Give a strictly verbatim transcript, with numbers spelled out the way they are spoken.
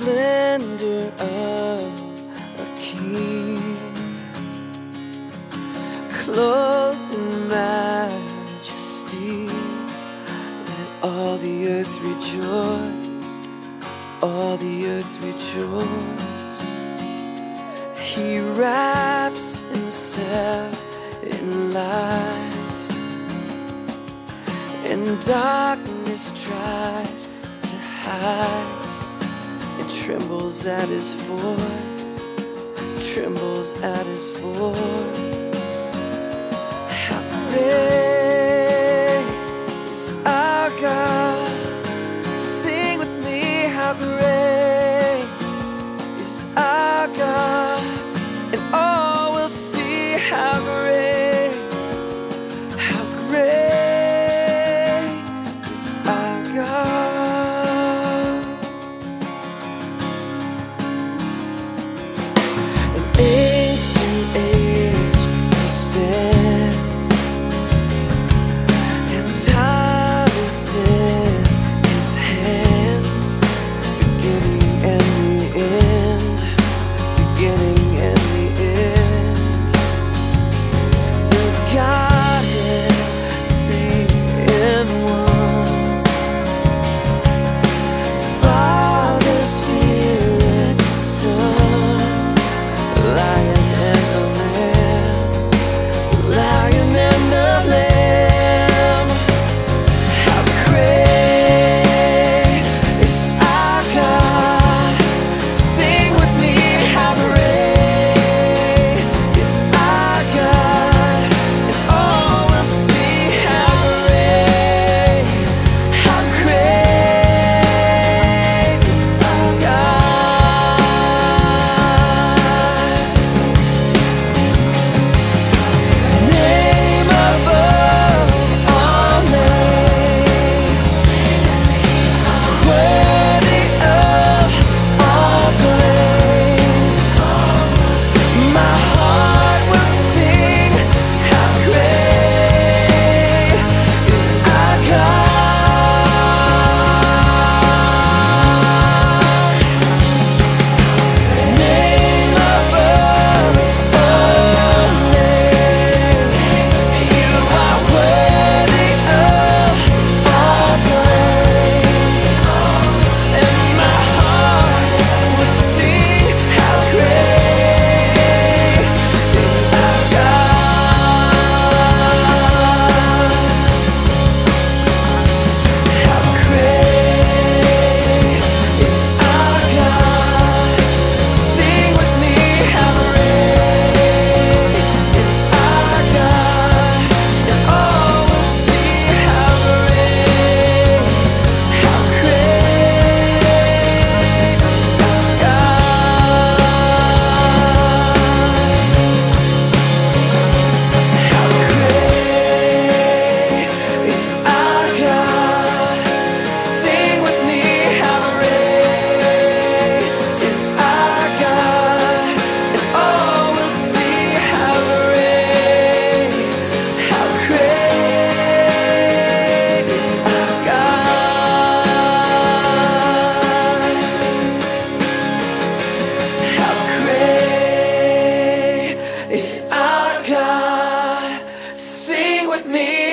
splendor of a king, clothed in majesty. Let all the earth rejoice, all the earth rejoice. He wraps himself in light, and darkness tries to hide, and trembles at his voice, trembles at his voice. How great is our God? Sing with me, how great is our God, and all will see how great, how great is our God. And age to age he stands, and time is in his hands, beginning and the end, beginning and the end. The Godhead, three in one, Father, Spirit, Son, Lion and the Lamb, Lion and the Lamb. How great is our God? Sing with me, how great is our God, and all will see how great, how great is our God. Name above all names, worthy of all praise. My heart will sing, how great is our God. Name above all names, you are worthy of all praise. And my heart will sing, how great is our God. How great is our God? Sing with me, how great is our God, and all will see how great, how great is our God. How great is our God? Sing with me, how great is our God, and all will see how great, how great is our God. How great is our God? Sing with me,